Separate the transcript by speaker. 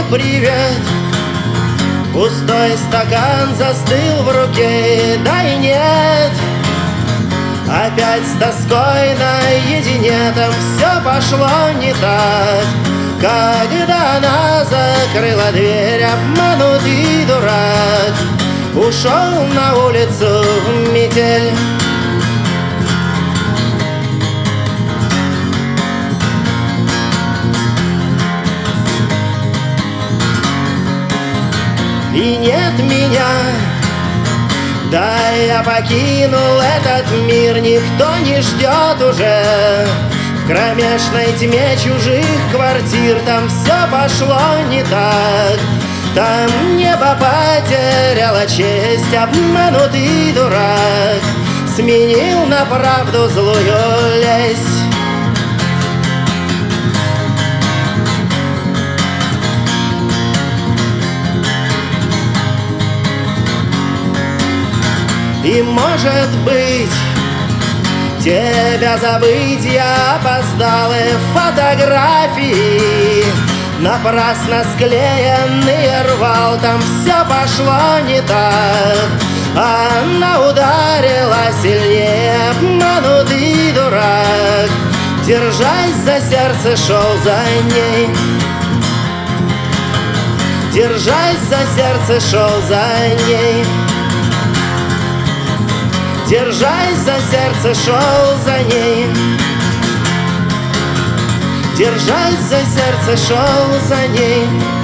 Speaker 1: привет. Пустой стакан застыл в руке, да и нет. Опять с тоской наедине, там все пошло не так. Когда она закрыла дверь, обманутый дурак ушел на улицу в метель. И нет меня, да я покинул этот мир, никто не ждет уже. В кромешной тьме чужих квартир там все пошло не так. Там небо потеряло честь, обманутый дурак сменил на правду злую лесть. И может быть, тебя забыть я опоздал, и фотографии напрасно склеенные рвал, там все пошло не так. Она ударила сильнее, обманутый дурак, держась за сердце, шел за ней. Держась за сердце, шел за ней. Держась за сердце, шел за ней. Держась за сердце, шел за ней.